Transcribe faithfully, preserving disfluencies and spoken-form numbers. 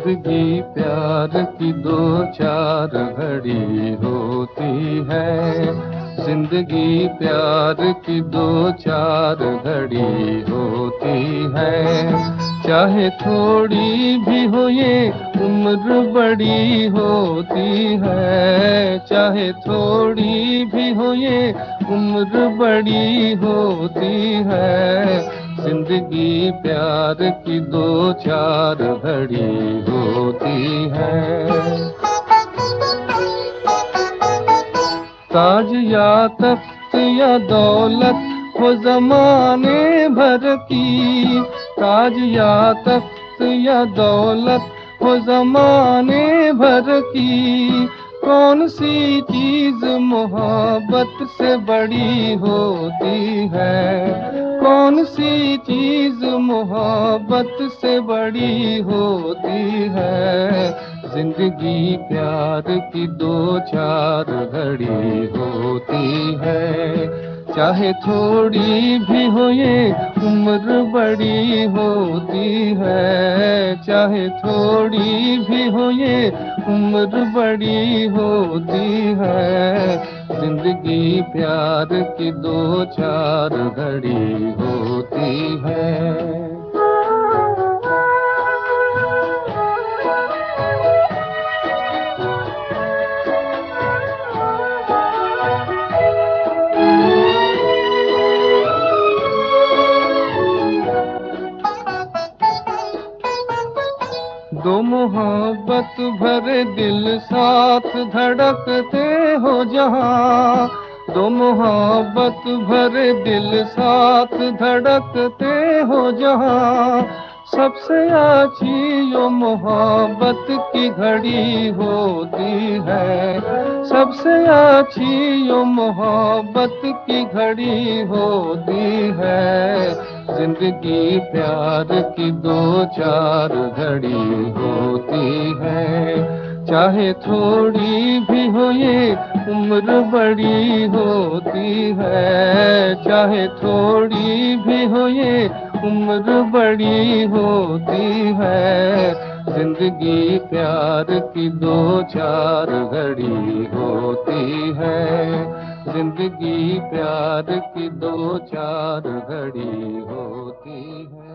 जिंदगी प्यार की दो चार घड़ी होती है। जिंदगी प्यार की दो चार घड़ी होती है। चाहे थोड़ी भी हो ये उम्र बड़ी होती है। चाहे थोड़ी भी हो ये उम्र बड़ी होती है। जिंदगी प्यार की दो चार घड़ी होती है। ताज या तख्त या दौलत हो जमाने भर की। ताज या तख्त या दौलत हो जमाने भर की। कौन सी चीज मोहब्बत से बड़ी होती है। कौन सी चीज मोहब्बत से बड़ी होती है। जिंदगी प्यार की दो चार घड़ी होती है। चाहे थोड़ी भी हो ये उम्र बड़ी होती है। चाहे थोड़ी भी हो ये उम्र बड़ी होती है। जिंदगी प्यार की दो चार घड़ी होती है। दो मोहब्बत भरे दिल साथ धड़कते हो जहां। दो मोहब्बत भरे दिल साथ धड़कते हो जहां। सबसे अच्छी यो मोहब्बत की घड़ी होती है। सबसे अच्छी यो मोहब्बत की घड़ी होती है। जिंदगी प्यार की दो चार घड़ी होती है। चाहे थोड़ी भी हो ये उम्र बड़ी होती है। चाहे थोड़ी भी हो ये उम्र बड़ी होती है। जिंदगी प्यार की दो चार घड़ी होती है। जिंदगी प्यार की दो चार घड़ी होती है।